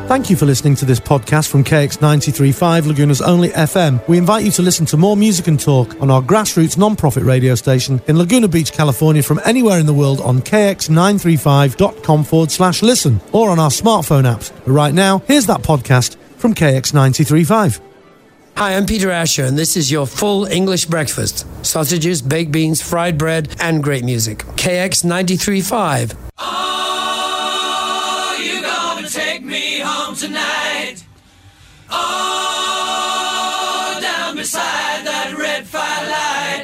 Thank you for listening to this podcast from KX93.5, Laguna's only FM. We invite you to listen to more music and talk on our grassroots non-profit radio station in Laguna Beach, California, from anywhere in the world on kx935.com/listen or on our smartphone apps. But right now, here's that podcast from KX93.5. Hi, I'm Peter Asher, and this is your full English breakfast. Sausages, baked beans, fried bread, and great music. KX 93.5. Oh, you gonna take me home tonight? Oh, down beside that red firelight.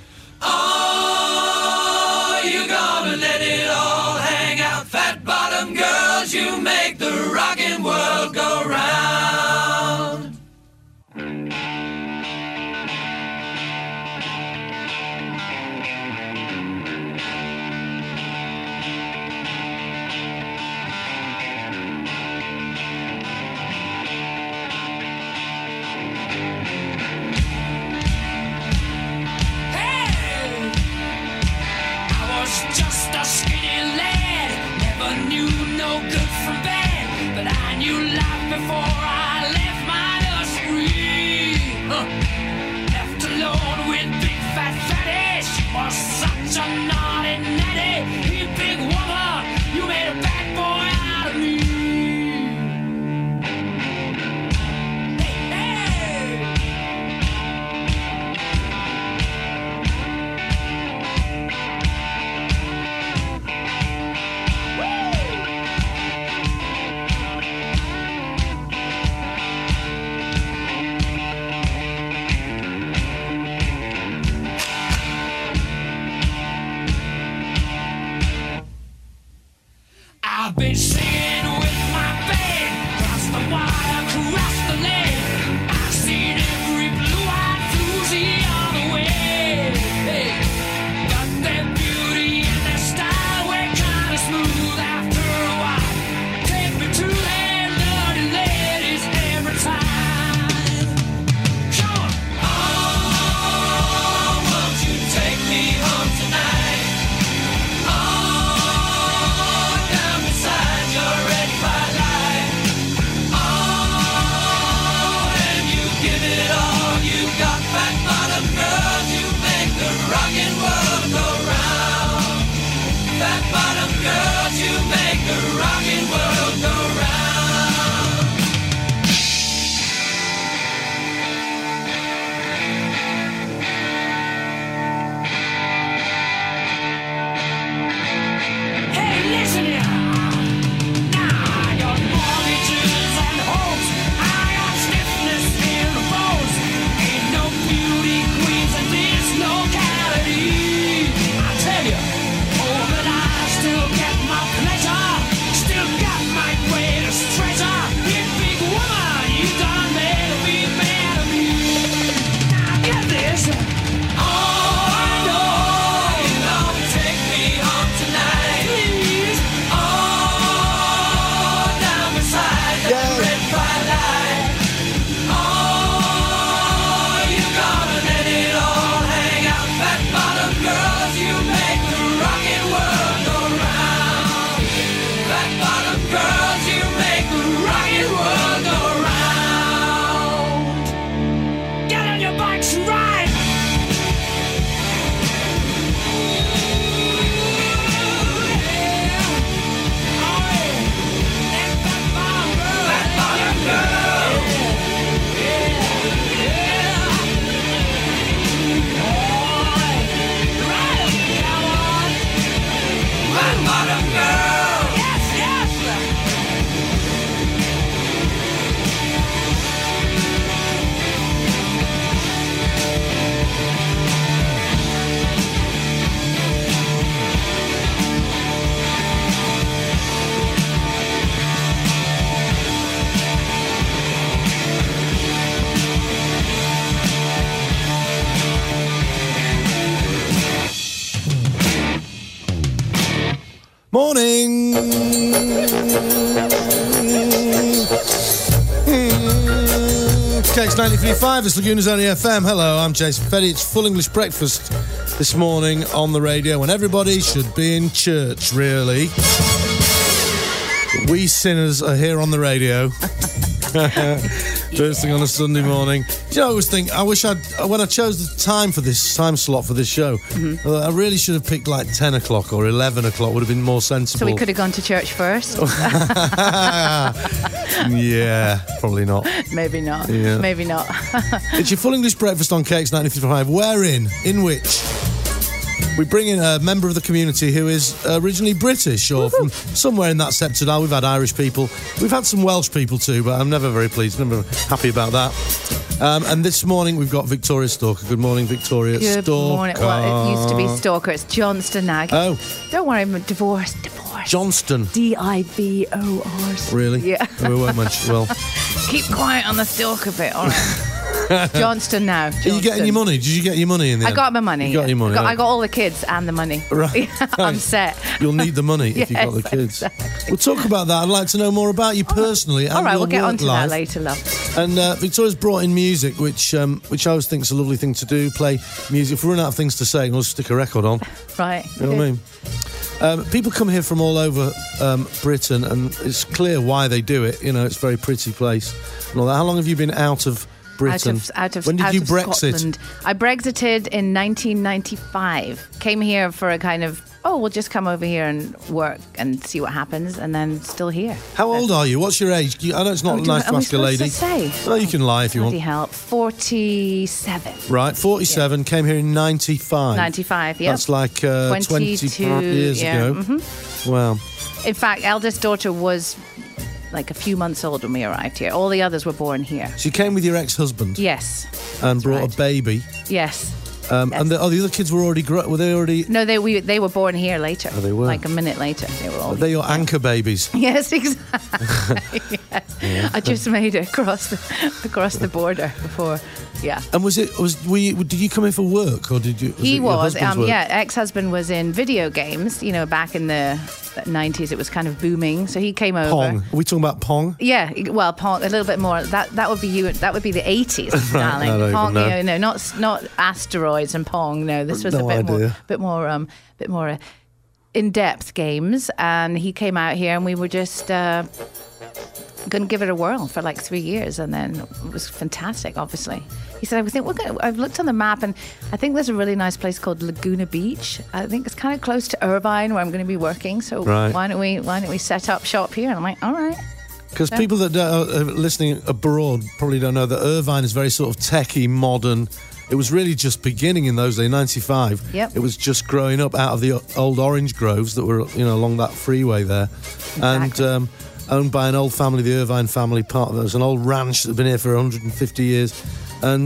Oh, you gonna let it all hang out? Fat bottom girls, you make the rockin' world go round. Just a skinny lad, never knew no good from bad, but I knew life before I left my nursery. Left alone with big fat fatty, she was such a naughty natty. You big woman, you made a bad boy out of me. I've been singing with my band, cross the wire, cross the lane. I've seen every blue-eyed floozy on the way. Hey, but their beauty and their style were kind of smooth after a while. Take me to their dirty ladies every time. Come on. Oh, won't you take me home tonight? Girls, you make the rockin' world go round. Hey, listen here. Now I got mortgages and hopes. I got stiffness in the bones. Ain't no beauty queens in this locality. I tell you. But I still get my pleasure, still got my greatest treasure. You big woman, you done made me mad of me. Now get this. Oh, I know you gonna take me home tonight. Please. Oh, down beside that red firelight. Oh, you gonna let it all hang out. Fat bottom girls, you make the rockin' world go round. Fat bottom girls, you make the rockin' world go round. Get on your bikes and ride. Fat bottom girls. Fat bottom girls. Yes, yes. Morning! KX 93.5, it's Laguna's only FM. Hello, I'm Jason Fetty. It's full English breakfast this morning on the radio when everybody should be in church, really. We sinners are here on the radio. First thing on a Sunday morning. Do you know, I always think, when I chose the time for this time slot for this show, I really should have picked like 10 o'clock or 11 o'clock, would have been more sensible. So we could have gone to church first? Yeah, probably not. Maybe not. Yeah. Maybe not. It's your full English breakfast on KX 93.5. Wherein, in which, we bring in a member of the community who is originally British or from somewhere in that sector. Now, we've had Irish people. We've had some Welsh people too, but I'm never very pleased, never happy about that. And this morning, we've got Victoria Stalker. Good morning, Victoria Good Stalker. morning. Well, it used to be Stalker. It's Johnston now. Oh, Don't worry, I'm divorced. Johnston. Divors. Really? Yeah. We won't mention. Well, Keep quiet on the Stalker bit, all right? Johnston now. are you getting your money? Did you get your money in the end? I got my money. You got your money. I got all the kids and the money. Right. I'm set. You'll need the money if you've got the Yes, kids. exactly. We'll talk about that. I'd like to know more about you personally and All right, your we'll get work on to life. that later, love. And Victoria's brought in music, which I always think is a lovely thing to do, play music. If we run out of things to say, we'll stick a record on. Right. You know what I mean? People come here from all over Britain, and it's clear why they do it. You know, it's a very pretty place. And all that. How long have you been out of Britain? Out of when did out you of Brexit? Scotland. I Brexited in 1995. Came here for a kind of, we'll just come over here and work and see what happens, and then still here. How old are you? What's your age? I know it's not nice to ask a lady. Say? Well, you can lie if you Bloody want. hell. 47. Right, 47, came here in 95. 95, yeah. That's like 25 years ago. Mm-hmm. Wow. In fact, eldest daughter was like a few months old when we arrived here. All the others were born here. So you came with your ex-husband Yes. and brought right. a baby. Yes. And the other kids were already were they already? No, they were born here later. Oh, they were? Like a minute later. They were all They're your anchor babies. Yes, exactly. Yes. Yeah. I just made it across the border before. Yeah. And did you come in for work or did you? He was, work? ex-husband was in video games. You know, back in the 90s, it was kind of booming. So he came over. Pong. Are we talking about Pong? Yeah, well, Pong a little bit more. That would be you. That would be the 80s, Right, darling. I don't Pong, even know. not asteroids and Pong. No, this was No a idea. bit more in-depth games. And he came out here, and we were just going to give it a whirl for like 3 years, and then it was fantastic. Obviously, he said, I've looked on the map, and I think there's a really nice place called Laguna Beach. I think it's kind of close to Irvine, where I'm going to be working. So Right. why don't we set up shop here? And I'm like, all right. Because people that are listening abroad probably don't know that Irvine is very sort of techie, modern. It was really just beginning in those days, 95. Yep. It was just growing up out of the old orange groves that were, along that freeway there. Exactly. And owned by an old family, the Irvine family. There was an old ranch that had been here for 150 years. And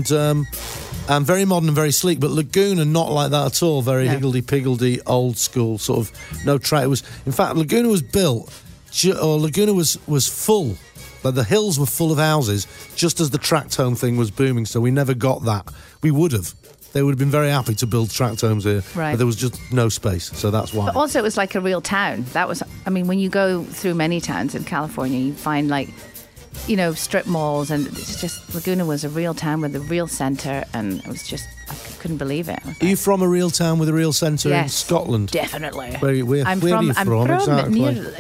very modern and very sleek. But Laguna, not like that at all. Very higgledy-piggledy, old school, sort of no track. It was, in fact, Laguna was built, Laguna was full. Like the hills were full of houses just as the tract home thing was booming, so we never got that. We would have. They would have been very happy to build tract homes here, Right. but there was just no space, so that's why. But also, it was like a real town. When you go through many towns in California, you find strip malls, and it's just, Laguna was a real town with a real centre, and it was just, I couldn't believe it. Are you from a real town with a real centre in Scotland? Definitely. Where are you from exactly?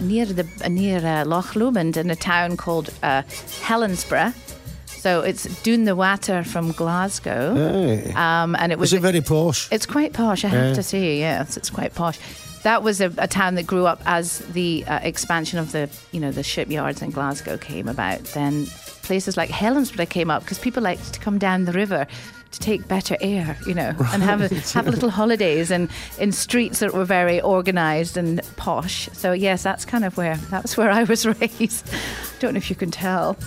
near Loch Lomond, in a town called Helensburgh. So it's down the water from Glasgow. Hey. And it was. Is it very posh? It's quite posh, I have to say. Yes, it's quite posh. That was a town that grew up as the expansion of the shipyards in Glasgow came about. Then places like Helensburgh came up because people liked to come down the river to take better air, and have little holidays and in streets that were very organised and posh. So yes, that's where I was raised. Don't know if you can tell.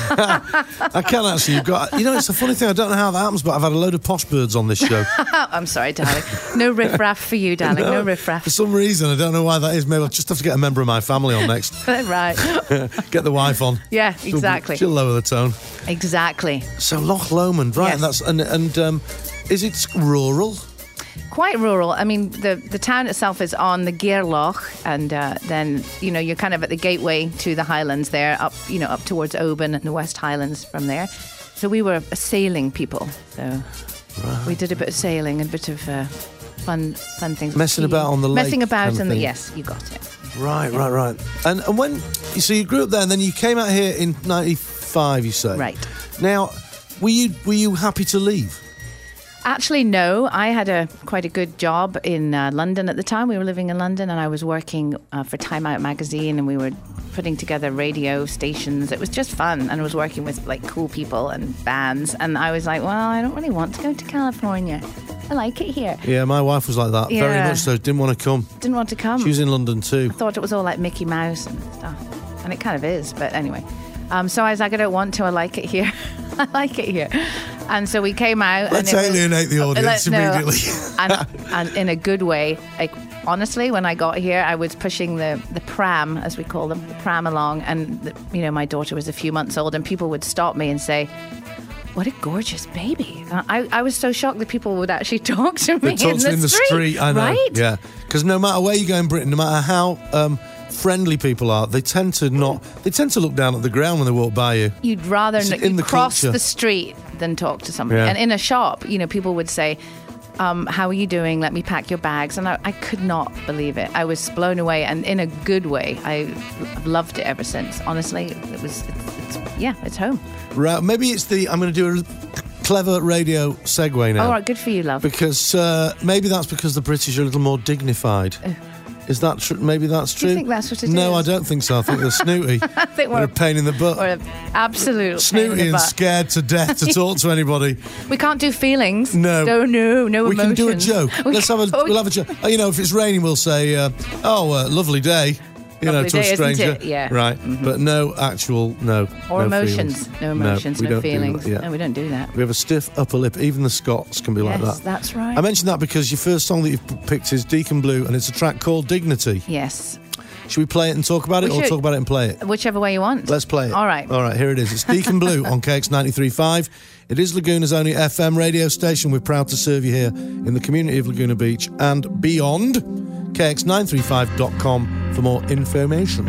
I can actually. You've got. It's a funny thing. I don't know how that happens, but I've had a load of posh birds on this show. I'm sorry, darling. No riffraff for you, darling. No riffraff. For some reason, I don't know why that is. Maybe I'll just have to get a member of my family on next. Right. Get the wife on. Yeah, exactly. She'll lower the tone. Exactly. So Loch Lomond, right? Yes. And is it rural? Quite rural. I mean, the town itself is on the Gairloch, and then you're kind of at the gateway to the Highlands there, up towards Oban and the West Highlands from there. So we were a sailing people. So we did a bit of sailing and a bit of fun things. Messing about on the lake. Messing about kind of thing. yes, you got it. Right. And when so you grew up there, and then you came out here in '95, you say. Right. Now, were you happy to leave? Actually, no. I had quite a good job in London at the time. We were living in London, and I was working for Time Out magazine, and we were putting together radio stations. It was just fun, and I was working with like cool people and bands. And I was like, well, I don't really want to go to California. I like it here. Yeah, my wife was like that. Yeah. Very much so. Didn't want to come. Didn't want to come. She was in London too. I thought it was all like Mickey Mouse and stuff, and it kind of is. But anyway, so I was like, I don't want to. I like it here. I like it here. And so we came out. Let's and it was- alienate the audience immediately. and in a good way. Like, honestly, when I got here, I was pushing the pram, as we call them, the pram along, and my daughter was a few months old, and people would stop me and say, "What a gorgeous baby!" And I was so shocked that people would actually talk to me They talk to you in the street. I know. right? Yeah, because no matter where you go in Britain, no matter how friendly people are, they tend to look down at the ground when they walk by you. You'd rather in the cross culture. the street than talk to somebody. Yeah. And in a shop, people would say, how are you doing? Let me pack your bags. And I could not believe it. I was blown away, and in a good way. I've loved it ever since. Honestly, it's home. Right, maybe it's I'm going to do a clever radio segue now. All right, good for you, love. Because maybe that's because the British are a little more dignified. Is that true? Maybe that's true. Do you think that's what it No, is? I don't think so. I think they're snooty. I think They're a pain in the butt. We're absolute pain in Snooty the and butt. scared to death to talk to anybody. We can't do feelings. No. No We can do a emotions. joke. We'll have a joke. If it's raining, we'll say, lovely day. Lovely to a day, isn't stranger. it? Yeah. Right. But no actual, no. Or no emotions. feelings. No emotions, we no don't do feelings. that, yeah. No, we don't do that. We have a stiff upper lip. Even the Scots can be like Yes, that. that's right. I mentioned that because your first song that you've picked is Deacon Blue, and it's a track called Dignity. Yes. Should we play it and talk about it, We or should. talk about it and play it? Whichever way you want. Let's play it. All right. All right, here it is. It's Deacon Blue on KX 93.5. It is Laguna's only FM radio station. We're proud to serve you here in the community of Laguna Beach and beyond. KX935.com for more information.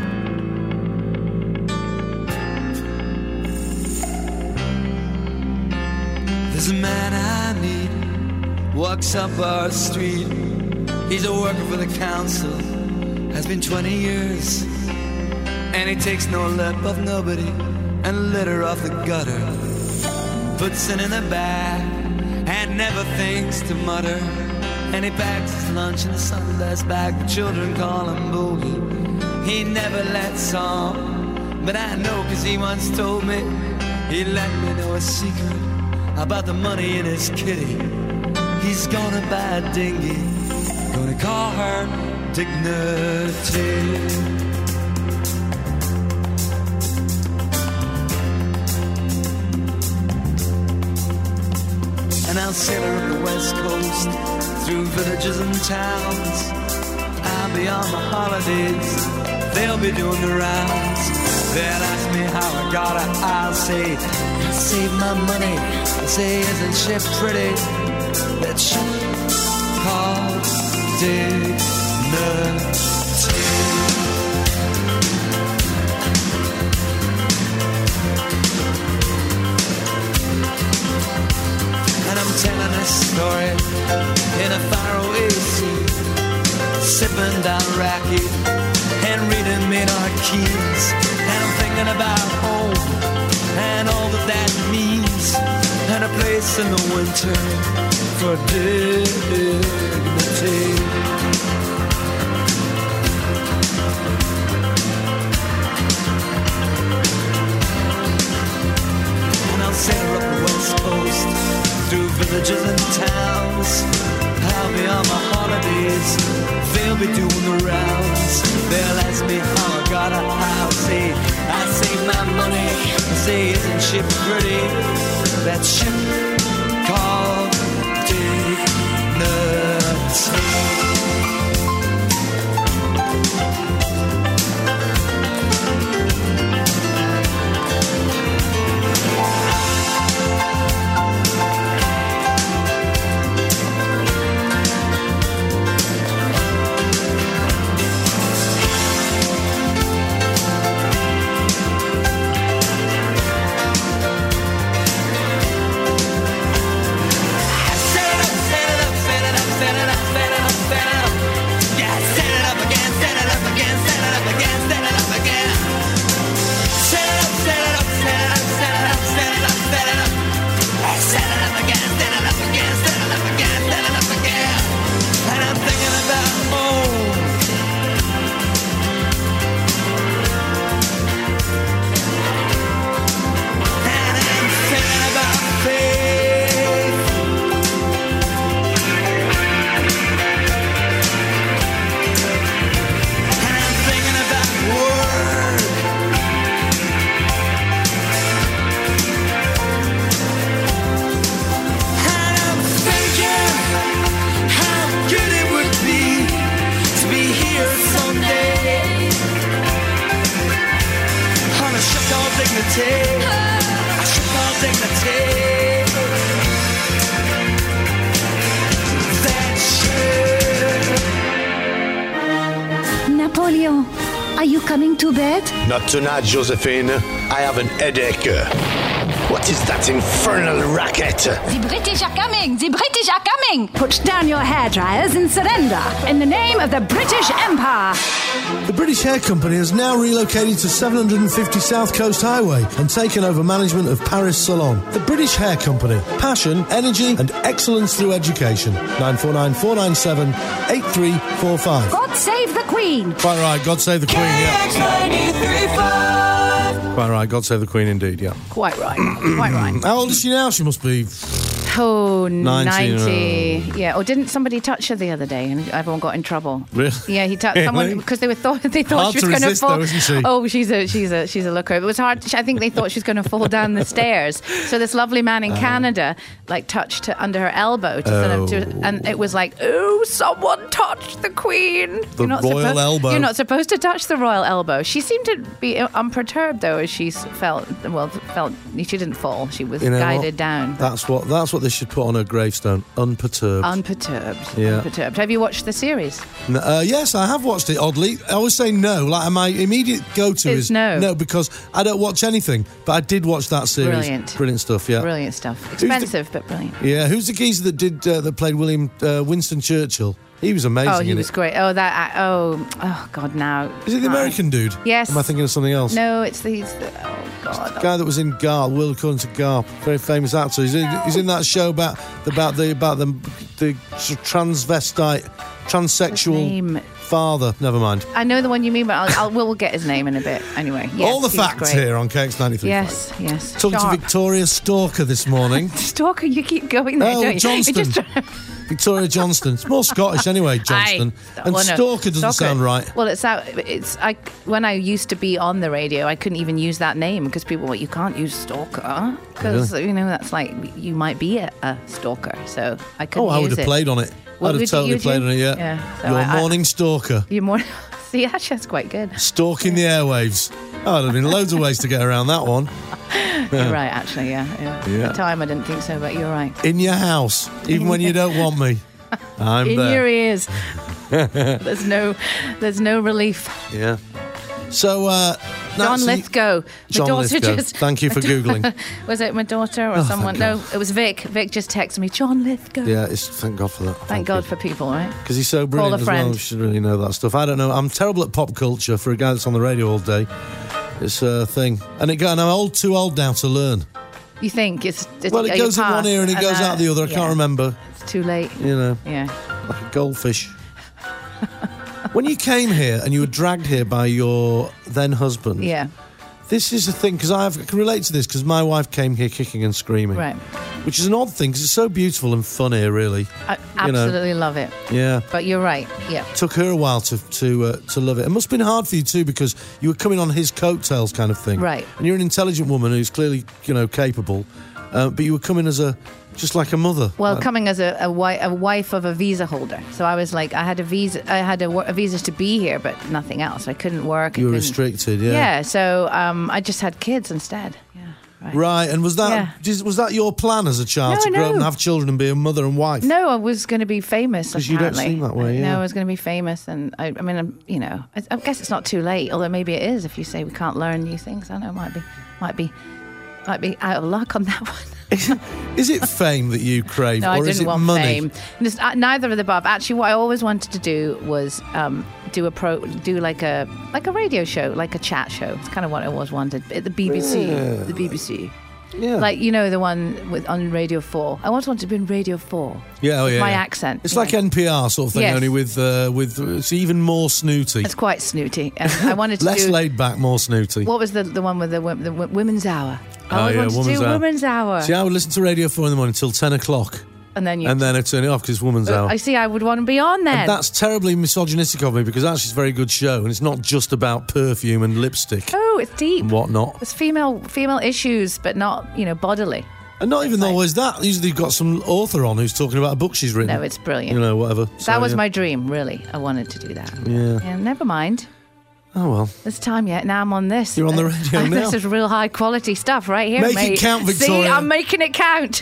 There's a man I meet, walks up our street. He's a worker for the council, has been 20 years. And he takes no lip of nobody and litter off the gutter. Puts it in a bag and never thinks to mutter. And he packs his lunch in a Sundays bag. The children call him Boogie. He never lets on, but I know 'cause he once told me. He let me know a secret about the money in his kitty. He's gonna buy a dinghy, gonna call her Dignity. And I'll sail her up the west coast, through villages and towns. I'll be on my holidays, they'll be doing the rounds. They'll ask me how I got it, I'll say, I saved my money. They'll say, isn't she pretty? That ship called Dignity. And I'm telling this story in a faraway sea, sipping down raki and reading Maynard Keynes. And I'm thinking about home and all that means, and a place in the winter for dignity. And I'll sail up the west coast, through villages and towns. I'll be on my holidays, they'll be doing the rounds. They'll ask me how I got it, I'll say I saved my money. They'll say, isn't she pretty? That ship called Dignity. Set it up, set it up, set it up, set it up, set it up. dignity. I strip all dignity. That's true. Napoleon, are you coming to bed? Not tonight, Josephine. I have an headache. What is that infernal racket? The British are coming! The British are coming! Put down your hairdryers and surrender in the name of the British Empire! The British Hair Company has now relocated to 750 South Coast Highway and taken over management of Paris Salon. The British Hair Company. Passion, energy and excellence through education. 949 497 8345. God save the Queen! Quite right, God save the Queen, yeah. KX93.5. Quite right, God save the Queen indeed, yeah. Quite right. Quite right. How old is she now? She must be... Oh, 90. 90. Yeah. Or didn't somebody touch her the other day and everyone got in trouble? Really? Yeah, he touched someone because they thought Hard she was to going to resist, fall. though, isn't she? Oh, she's a looker. It was hard. I think they thought she was going to fall down the stairs. So this lovely man in Canada like touched her under her elbow and it was like, oh, someone touched the Queen. The royal elbow. You're not supposed to touch the royal elbow. She seemed to be unperturbed though, as she felt she didn't fall. She was guided down. That's what they should put on her gravestone. Unperturbed. Unperturbed. Yeah. Unperturbed. Have you watched the series? Yes, I have watched it, oddly. I always say no. Like, my immediate go-to is no. No, because I don't watch anything. But I did watch that series. Brilliant stuff, yeah. Brilliant stuff. Expensive, but brilliant. Yeah, who's the geezer that played Winston Churchill? He was amazing. Oh, he was great. Oh, oh, God, now. Is it the American dude? Yes. Or am I thinking of something else? No, it's the oh, God. The guy that was in Garp, World According to Garp, very famous actor. He's in that show about the transvestite, transsexual father. Never mind. I know the one you mean, but we'll get his name in a bit. Anyway, yes, all the facts here on KX93. Yes. Talking to Victoria Stalker this morning. Stalker, you keep going there, don't you? Johnston. Victoria Johnston. It's more Scottish anyway, Johnston. Stalker doesn't sound right. Well, when I used to be on the radio, I couldn't even use that name because people were, you can't use stalker because that's like you might be a stalker. So I couldn't. I would have played on it. I'd have totally played on it. Yeah. So Your morning stalker. Your morning. See, actually, that's quite good. Stalking the airwaves. Oh, there'd have been loads of ways to get around that one. You're right, actually, yeah. At the time, I didn't think so, but you're right. In your house, even when you don't want me, I'm in there. Your ears. There's no relief. Yeah. So, John Lithgow. John Lithgow. Thank you for Googling. Was it my daughter or someone? No, it was Vic. Vic just texted me, John Lithgow. Yeah, thank God for that. Thank God for people, right? Because he's so brilliant as well. You should really know that stuff. I don't know. I'm terrible at pop culture for a guy that's on the radio all day. It's a thing. And I'm too old now to learn. You think? It goes in one ear and it goes out the other. I can't remember. It's too late. Yeah. Like a goldfish. When you came here and you were dragged here by your then husband. Yeah. This is a thing, because I can relate to this, because my wife came here kicking and screaming. Right. Which is an odd thing, because it's so beautiful and fun here, really. I absolutely love it. Yeah. But you're right, yeah. Took her a while to love it. It must have been hard for you, too, because you were coming on his coattails kind of thing. Right. And you're an intelligent woman who's clearly, capable, but you were coming as just like a mother. Well, coming as a wife of a visa holder. So I was like, I had a visa to be here, but nothing else. I couldn't work. You were restricted, yeah. Yeah, so I just had kids instead. Yeah, right. And was that your plan as a child to grow up and have children and be a mother and wife? No, I was going to be famous. Because you don't seem that way. Yeah. No, I was going to be famous, and I guess it's not too late. Although maybe it is if you say we can't learn new things. I know it might be out of luck on that one. Is it fame that you crave, no, or is it money? I didn't want fame. Neither of the above. Actually, what I always wanted to do was do like a radio show, like a chat show. It's kind of what I always wanted. At the BBC. Yeah. The BBC. Yeah. Like, the one on Radio 4. I always wanted to be in Radio 4. Yeah, with my accent. It's like NPR sort of thing, yes. only with it's even more snooty. It's quite snooty. I wanted to less laid back, more snooty. What was the one with the Women's Hour? I always wanted to do Women's Hour. See, I would listen to Radio 4 in the morning until 10 o'clock. And then I'd turn it off because it's Woman's Hour. I see, I would want to be on then. And that's terribly misogynistic of me, because actually it's a very good show, and it's not just about perfume and lipstick. Oh, it's deep. And whatnot. It's female issues, but not, bodily. And not even always that. Usually you've got some author on who's talking about a book she's written. No, it's brilliant. Whatever. That was my dream, really. I wanted to do that. Yeah. Never mind. Oh, well. This time yet. Now I'm on this. You're on the radio now. This is real high quality stuff right here, Make mate. it count, Victoria. See, I'm making it count.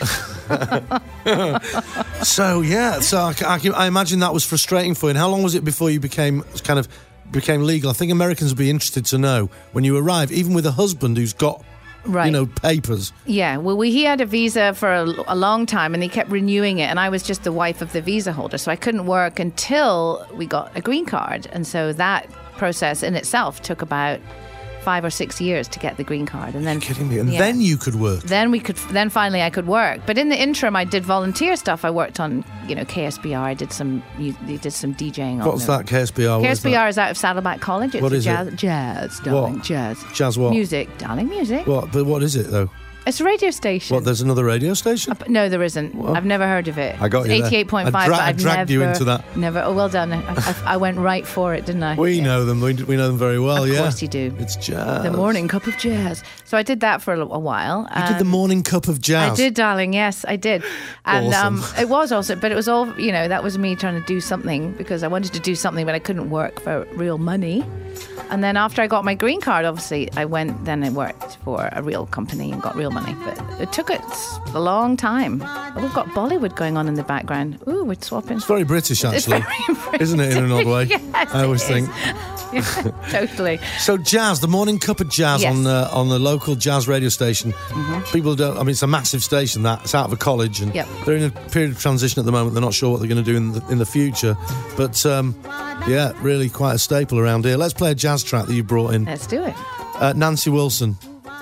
So, yeah. So I imagine that was frustrating for you. And how long was it before you became legal? I think Americans would be interested to know when you arrive, even with a husband who's got, Right. papers. Yeah, well, he had a visa for a long time, and he kept renewing it, and I was just the wife of the visa holder, so I couldn't work until we got a green card, and so that process in itself took about 5 or 6 years to get the green card, and then Kidding me. And then you could work. Then finally I could work. But in the interim, I did volunteer stuff. I worked on, KSBR. I did some DJing. What's that, KSBR? What is that? KSBR is out of Saddleback College. It's What is jazz, it? Jazz, darling, What? jazz. Jazz what? Music, darling, music. What? But what is it, though? It's a radio station. What, there's another radio station? No, there isn't. I've never heard of it. I got you It's there. 88.5, I but I've dragged you into that. Never. Oh, well done. I went right for it, didn't I? We know them. We know them very well, Of yeah. course you do. It's jazz. The morning cup of jazz. So I did that for a while. You did the morning cup of jazz. I did, darling. Yes, I did. And Awesome. it was awesome, but it was all, that was me trying to do something because I wanted to do something, but I couldn't work for real money. And then after I got my green card, obviously, I worked for a real company and got real money. But it took a long time. Oh, we've got Bollywood going on in the background. Ooh, we're swapping. It's very British, actually. Very British. Isn't it, in an odd way? Yes, I always it think. is. Totally. So jazz, the morning cup of jazz Yes. on the local jazz radio station. People don't. I mean, it's a massive station. It's out of a college, and Yep. they're in a period of transition at the moment. They're not sure what they're going to do in the future. But yeah, really quite a staple around here. Let's play a jazz track that you brought in. Let's do it. Nancy Wilson.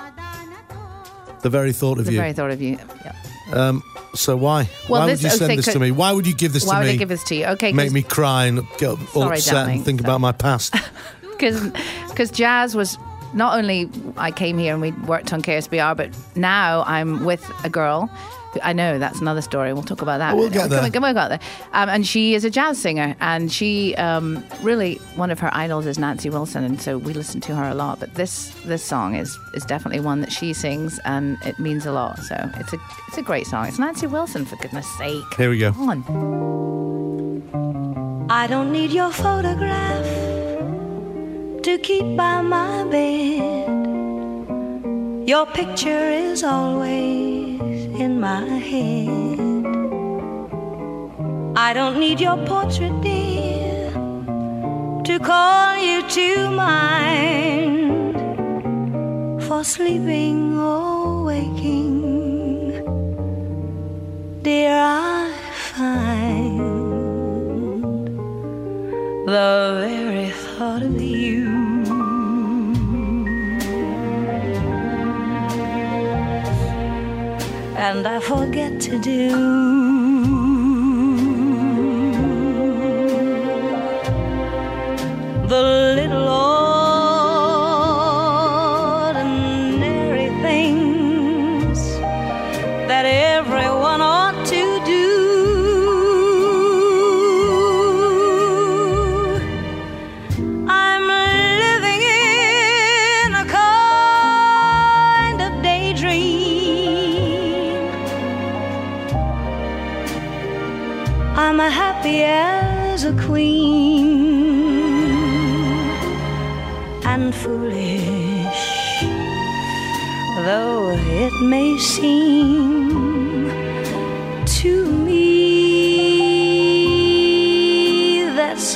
The very thought of The you. very thought of you. Yeah. So why? Well, why this- would you send okay, this to me? Why would you give this Why to would me? I give this to you? Okay, Make me cry and get all Sorry, upset darling. and think about my past. Because jazz was not only I came here and we worked on KSBR, but now I'm with a girl. I know that's another story. We'll talk about that. We'll get there. We'll get there. And she is a jazz singer, and she really one of her idols is Nancy Wilson, and so we listen to her a lot. But this song is definitely one that she sings, and it means a lot. So it's a great song. It's Nancy Wilson, for goodness sake. Here we go. Come on. I don't need your photograph to keep by my bed. Your picture is always in my head. I don't need your portrait, dear, to call you to mind. For sleeping or waking, dear, I find the very thought of you and I forget to do the little ordinary things that everyone ought to do. I'm living in a kind of daydream. I'm happy as a queen and foolish though it may seem to me. That's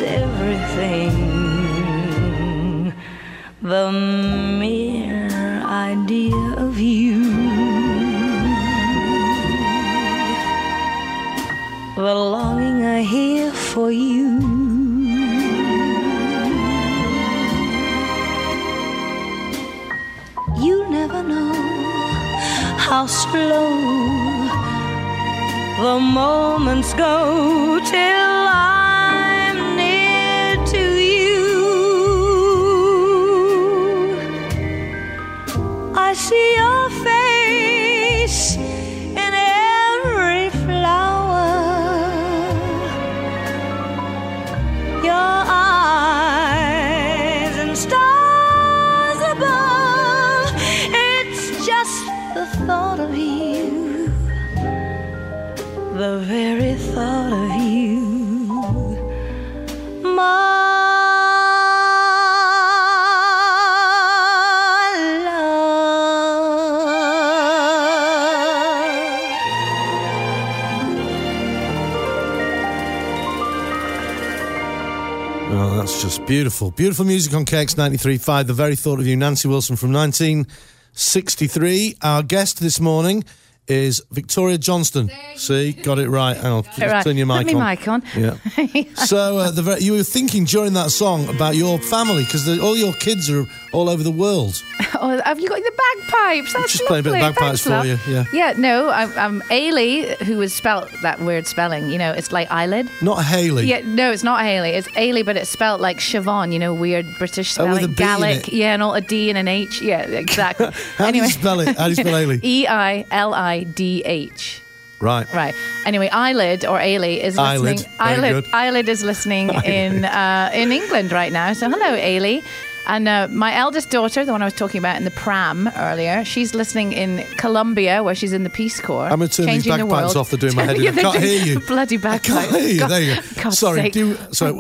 everything, the mere idea of you, the longing I hear for you. You never know how slow the moments go till I'm near to you. I see your face in every flower, your eyes and stars above. It's just the thought of you, the very thought of you, my That's just beautiful. Beautiful music on KX93.5. The very thought of you, Nancy Wilson from 1963. Our guest this morning is Victoria Johnston. See, got it right. Hang on, Right. turn your mic Put on. my mic on. Yeah. So you were thinking during that song about your family because all your kids are all over the world. Oh, have you got the bagpipes? That's Just play a bit of lovely. bagpipes Thanks, for love. you, yeah. Yeah, no, I'm Ailey, who was spelt that weird spelling. You know, it's like eyelid. Not Hayley. Yeah, no, it's not Haley. It's Ailey, but it's spelt like Siobhan. You know, weird British spelling. with a B in Gaelic. it. Yeah, and all a D and an H. Yeah, exactly. How do you spell it? How do you spell Ailey? EILIDH. Right. Right. Anyway, Eyelid or Ailey is Eyelid. listening. Very good. Eyelid is listening in England right now. So hello, Ailey. And my eldest daughter, the one I was talking about in the pram earlier, she's listening in Colombia, where she's in the Peace Corps. I'm going to turn these changing the bagpipes world. off. They're doing my head in. Yeah, I they're can't doing hear you. Bloody I bagpipes. can't hear you. God- There you go. God's Sorry. sake.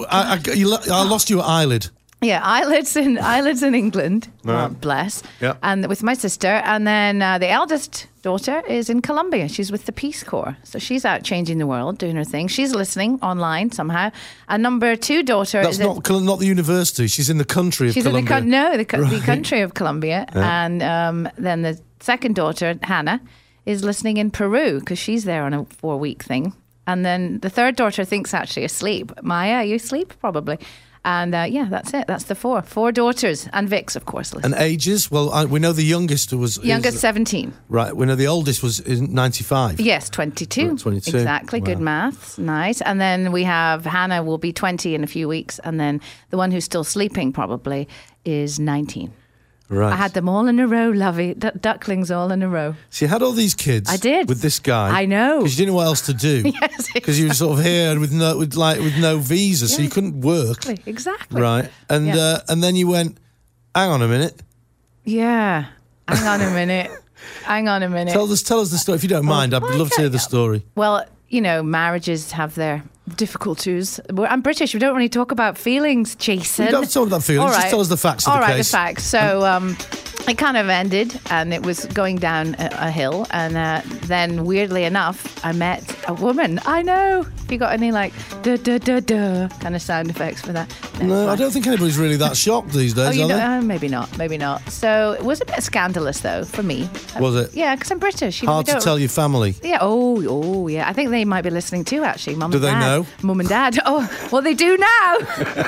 I lost you at Eyelid. Yeah, Eyelids in England. Right. God bless. Yeah. And with my sister, and then the eldest daughter is in Colombia. She's with the Peace Corps, so she's out changing the world, doing her thing. She's listening online somehow. And number 2 daughter That's is not the university. She's in the country of she's Colombia. in the Right. country of Colombia. Yeah. And then the second daughter, Hannah, is listening in Peru because she's there on a 4-week thing. And then the third daughter thinks actually asleep. Maya, you asleep? Probably. And yeah, that's it. That's the 4 daughters, and Vix, of course. And ages? Well, we know the youngest was... Youngest 17. Right, we know the oldest was 95. Yes, 22. Right, 22. Exactly. Wow. Good maths. Nice. And then we have Hannah will be 20 in a few weeks. And then the one who's still sleeping probably is 19. Right. I had them all in a row, lovey. Ducklings all in a row. So you had all these kids. I did. With this guy. I know. Because you didn't know what else to do. Yes, Because you were sort of here with no visa, so you couldn't work. Exactly. Right. And Yeah. and then you went, hang on a minute. Yeah. Hang on a minute. Hang on a minute. Tell us the story if you don't mind. I'd love to hear the story. Well, you know, marriages have their difficulties. I'm British. We don't really talk about feelings, Jason. You don't have to talk about feelings. All Just right. tell us the facts of All the right, case. the facts. So it kind of ended, and it was going down a hill. And then, weirdly enough, I met a woman. I know. Have you got any like da da da da kind of sound effects for that? No, I don't think anybody's really that shocked these days, Oh, you are know, they? maybe not, maybe not. So it was a bit scandalous, though, for me. Was it? Yeah, because I'm British. You know, Hard we to don't- tell your family. Yeah. Oh, yeah. I think they might be listening too. Actually, Mum Do and they Dad. know? Mum and Dad. Oh, well, they do now.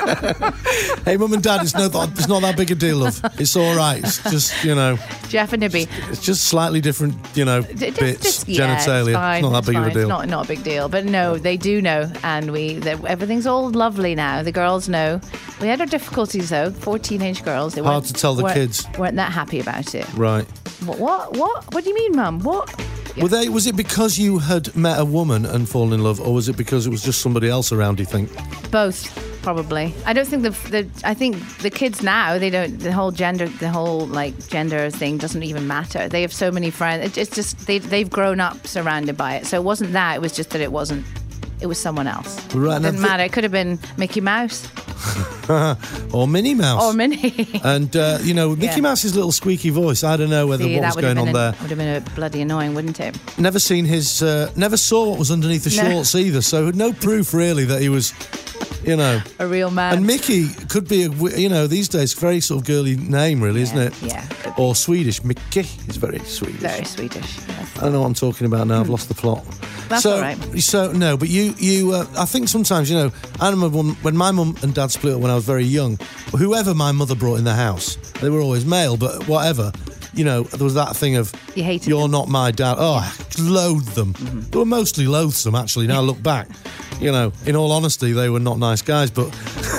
Hey, Mum and Dad, it's not that big a deal, love. It's all right. It's just, Jeff and Nibby. it's just slightly different, bits, genitalia. It's fine. It's not that It's big of a fine. deal. It's not a big deal. But no, they do know, and everything's all lovely now. The girls know. We had our difficulties though. 4 teenage girls. They Hard weren't- to tell the weren't- kids. weren't that happy about it. Right. What? What do you mean, Mum? What? Was it because you had met a woman and fallen in love, or was it because it was just somebody else around, do you think? Both, probably. I don't think I think the kids now, they don't, the whole gender thing doesn't even matter. They have so many friends. It's just, they've grown up surrounded by it. So it wasn't that, it was just that it was someone else. Right, It didn't matter. It could have been Mickey Mouse Or Minnie Mouse. or Minnie. And, Mickey Mouse's little squeaky voice, I don't know what was going on there. Would have been bloody annoying, wouldn't it? Never seen never saw what was underneath the No. shorts either, so no proof really that he was, A real man. And Mickey could be, these days, very sort of girly name really, isn't it? Yeah. Or Swedish. Mickey is very Swedish. Very Swedish. Yes. I don't know what I'm talking about now. I've lost the plot. That's so, all right. So, no, but you I think sometimes, I remember when my mum and dad split up when I was very young, whoever my mother brought in the house, they were always male, but whatever, there was that thing of, You hated you're them. not my dad. Oh, I loathed them. They were mostly loathsome, actually, now I look back. In all honesty, they were not nice guys, but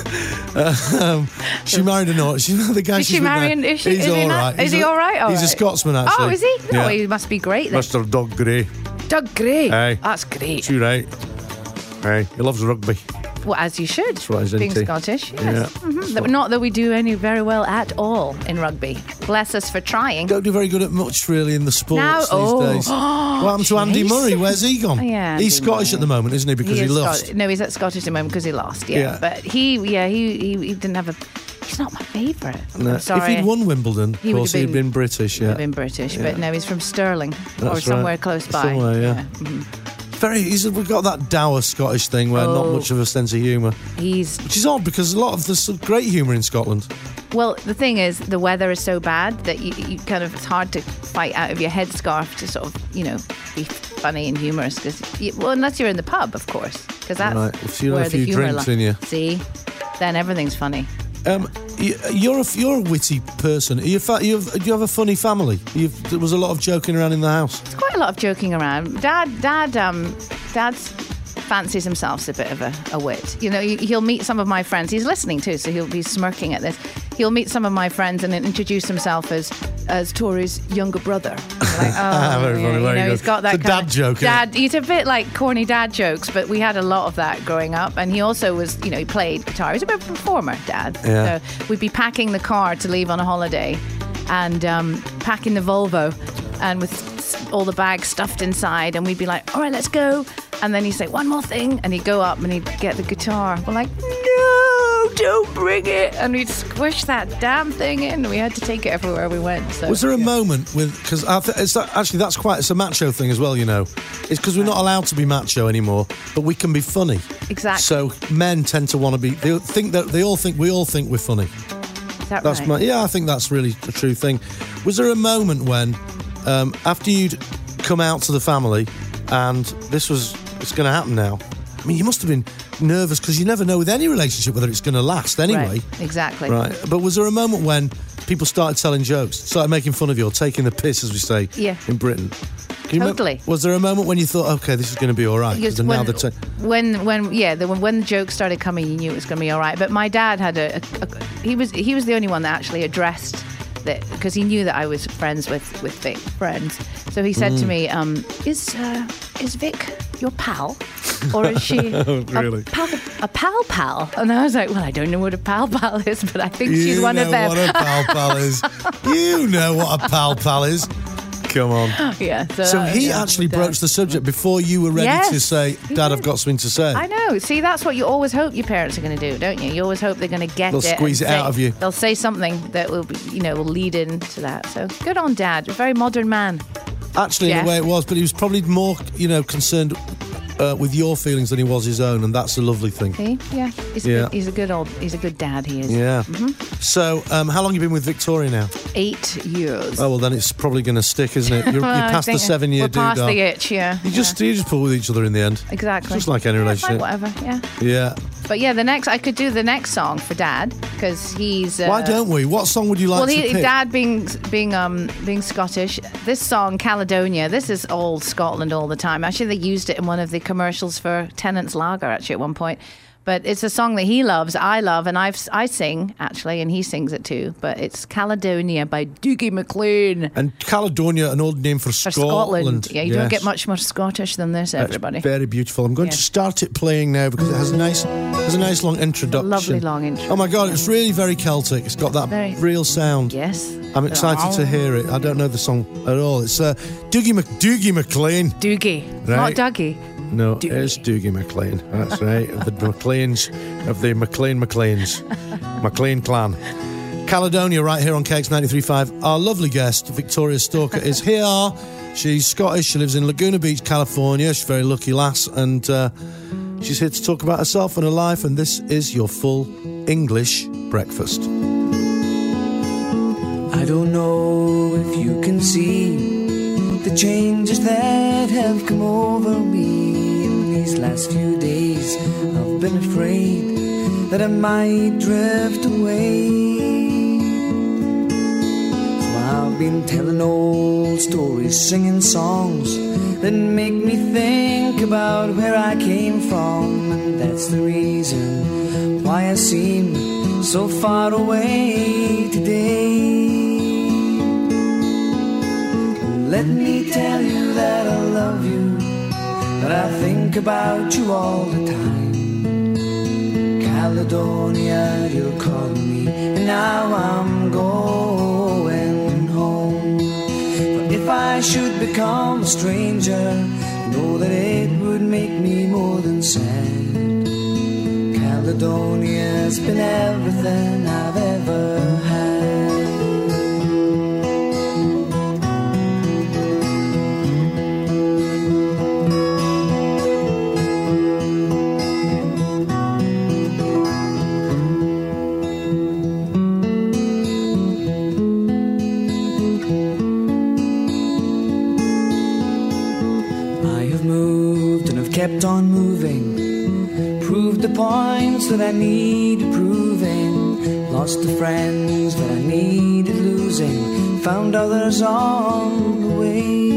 she married the guy Did she's she with marry? now, Is he's he all not? right. Is he all right? He's a Scotsman, actually. Oh, is he? No, Yeah. he must be great then. Mr. Doug Gray. Doug Gray. Hey. That's great. Too right. Hey, he loves rugby. Well, as you should. That's what he's being into. Scottish. Yes. Yeah. Mhm. Not that we do any very well at all in rugby. Bless us for trying. Don't do very good at much really in the sports Now- these oh. days. What happened to Andy Jason. Murray? Where's he gone? Oh, yeah, he's Andy Scottish Murray. at the moment, isn't he? Because he is lost. No, he's at Scottish at the moment because he lost. Yeah, Yeah. but he didn't have a. He's not my favourite. No. I'm sorry. If he'd won Wimbledon, of He would course have he'd been- been British. He'd Yeah, have been British, but no, he's from Sterling or That's somewhere right. close by. Somewhere, yeah. Mhm. We've got that dour Scottish thing where not much of a sense of humour. Which is odd because a lot of there's some great humour in Scotland. Well, the thing is, the weather is so bad that you kind of, it's hard to fight out of your headscarf to sort of, be funny and humorous. Well, unless you're in the pub, of course, because that's right. If you where have a few the humour drinks in you. See, then everything's funny. You're a witty person. Do you have a funny family? There was a lot of joking around in the house. There's quite a lot of joking around. Dad fancies himself as a bit of a wit. He'll meet some of my friends. He's listening too, so he'll be smirking at this. He'll meet some of my friends and then introduce himself as Tori's younger brother. Like, very funny, very good. He's got that it's a dad joke. He's a bit like corny dad jokes, but we had a lot of that growing up. And he also was, he played guitar. He was a bit of a performer, Dad. Yeah. So we'd be packing the car to leave on a holiday, and packing the Volvo, and with all the bags stuffed inside, and we'd be like, all right, let's go. And then he'd say, one more thing, and he'd go up and he'd get the guitar. We're like, no, don't bring it. And we'd squish that damn thing in, and we had to take it everywhere we went. So, was there a moment because it's a macho thing as well, It's because we're not allowed to be macho anymore, but we can be funny. Exactly. So men tend to want to be, we all think we're funny. Is that That's right? I think that's really a true thing. Was there a moment when, after you'd come out to the family, and it's going to happen now? I mean, you must have been nervous because you never know with any relationship whether it's going to last anyway. Right, exactly. Right. But was there a moment when people started telling jokes, started making fun of you, or taking the piss, as we say in Britain? Totally. Was there a moment when you thought, okay, this is going to be all right? Because when the jokes started coming, you knew it was going to be all right. But my dad had he was the only one that actually addressed that, because he knew that I was friends with Vic, friends. So he said to me, is Vic your pal? Or is she really? a pal? And I was like, well, I don't know what a pal is, but I think she's one of them. You know what a pal is. You know what a pal is. Come on. Yeah. So he actually broached the subject before you were ready to say, Dad, I've got something to say. I know. See, that's what you always hope your parents are going to do, don't you? You always hope they're going to get They'll squeeze it out of you. They'll say something that will, will lead into that. So good on Dad. A very modern man. Actually, in a way it was, but he was probably more, concerned with your feelings than he was his own, and that's a lovely thing. See? Yeah. He's a good dad, he is. Yeah. Mm-hmm. So, how long have you been with Victoria now? 8 years. Oh, well, then it's probably going to stick, isn't it? You're past the 7-year we're past the itch, yeah. You just put with each other in the end. Exactly. Just like any relationship. Like whatever, yeah. Yeah. But yeah, I could do the next song for Dad, because he's... Why don't we? What song would you like to pick? Dad being Scottish, this song, Caledonia, this is old Scotland all the time. Actually, they used it in one of the commercials for Tennant's Lager, actually, at one point. But it's a song that he loves, I love, and I sing, actually, and he sings it too. But it's Caledonia by Dougie MacLean. And Caledonia, an old name for Scotland. Yeah, you don't get much more Scottish than this, everybody. It's very beautiful. I'm going to start it playing now because it has a nice long introduction. Lovely long intro. Oh my God, it's really very Celtic. It's got that real sound. Yes. I'm excited to hear it. I don't know the song at all. It's Dougie MacLean. Dougie, right? Not Dougie. No, it's Dougie MacLean. That's right. Of the MacLeans, of the MacLeans. MacLean clan. Caledonia, right here on KX 93.5. Our lovely guest, Victoria Stalker, is here. She's Scottish. She lives in Laguna Beach, California. She's a very lucky lass. And she's here to talk about herself and her life. And this is your full English breakfast. I don't know if you can see the changes that have come over me in these last few days. I've been afraid that I might drift away. So I've been telling old stories, singing songs that make me think about where I came from. And that's the reason why I seem so far away today. Let me tell you that I love you, that I think about you all the time. Caledonia, you're calling me, and now I'm going home. For if I should become a stranger, know that it would make me more than sad. Caledonia's been everything I've ever had. kept on moving, proved the points that I needed proving, lost the friends that I needed losing, found others on the way.